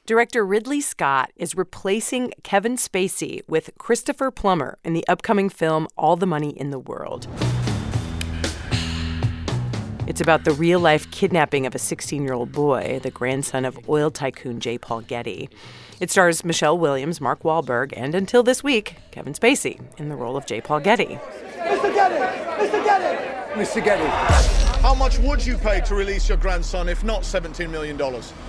Director Ridley Scott is replacing Kevin Spacey with Christopher Plummer in the upcoming film All the Money in the World. It's about the real-life kidnapping of a 16-year-old boy, the grandson of oil tycoon J. Paul Getty. It stars Michelle Williams, Mark Wahlberg, and until this week, Kevin Spacey in the role of J. Paul Getty. Mr. Getty! Mr. Getty! Mr. Getty. How much would you pay to release your grandson if not $17 million?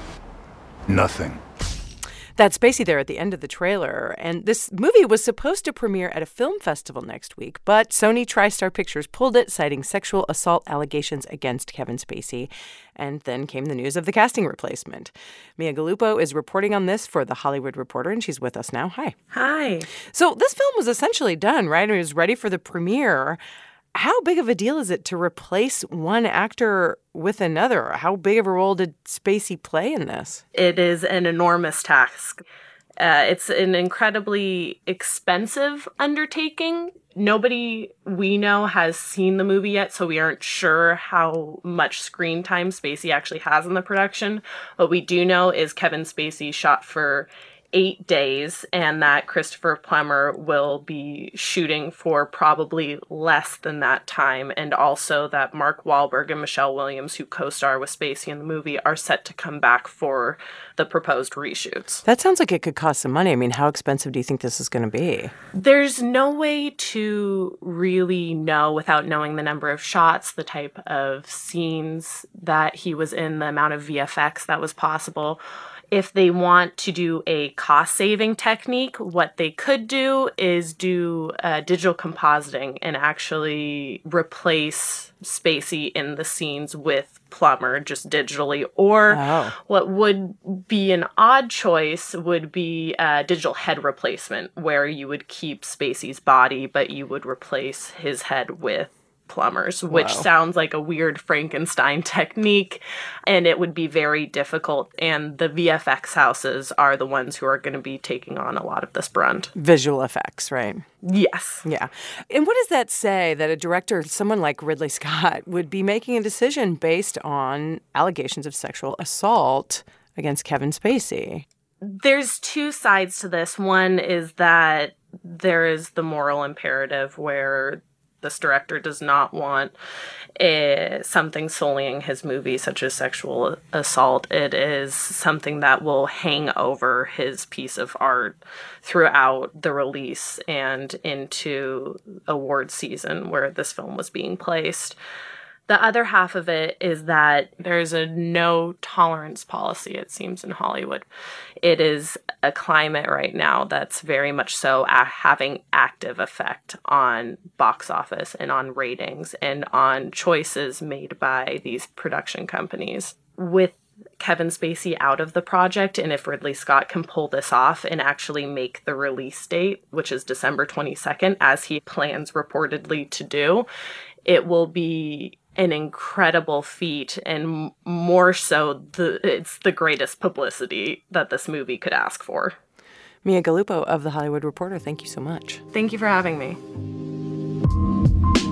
Nothing. That's Spacey there at the end of the trailer. And this movie was supposed to premiere at a film festival next week, but Sony TriStar Pictures pulled it, citing sexual assault allegations against Kevin Spacey. And then came the news of the casting replacement. Mia Gallupo is reporting on this for The Hollywood Reporter, and she's with us now. Hi. Hi. So this film was essentially done, right? I mean, it was ready for the premiere. How big of a deal is it to replace one actor with another? How big of a role did Spacey play in this? It is an enormous task. It's an incredibly expensive undertaking. Nobody we know has seen the movie yet, so we aren't sure how much screen time Spacey actually has in the production. What we do know is Kevin Spacey shot for 8 days, and that Christopher Plummer will be shooting for probably less than that time, and also that Mark Wahlberg and Michelle Williams, who co-star with Spacey in the movie, are set to come back for the proposed reshoots. That sounds like it could cost some money. I mean, how expensive do you think this is going to be? There's no way to really know without knowing the number of shots, the type of scenes that he was in, the amount of VFX that was possible. If they want to do a cost-saving technique, what they could do is do digital compositing and actually replace Spacey in the scenes with Plummer just digitally. Or what would be an odd choice would be digital head replacement, where you would keep Spacey's body, but you would replace his head with Plummer's, which sounds like a weird Frankenstein technique, and it would be very difficult. And the VFX houses are the ones who are going to be taking on a lot of this brunt. Visual effects, right? Yes. Yeah. And what does that say that a director, someone like Ridley Scott, would be making a decision based on allegations of sexual assault against Kevin Spacey? There's two sides to this. One is that there is the moral imperative where this director does not want something sullying his movie, such as sexual assault. It is something that will hang over his piece of art throughout the release and into award season where this film was being placed. The other half of it is that there's a no-tolerance policy, it seems, in Hollywood. It is a climate right now that's very much so having active effect on box office and on ratings and on choices made by these production companies. With Kevin Spacey out of the project, and if Ridley Scott can pull this off and actually make the release date, which is December 22nd, as he plans reportedly to do, it will be an incredible feat, and more so, it's the greatest publicity that this movie could ask for. Mia Gallupo of The Hollywood Reporter, thank you so much. Thank you for having me.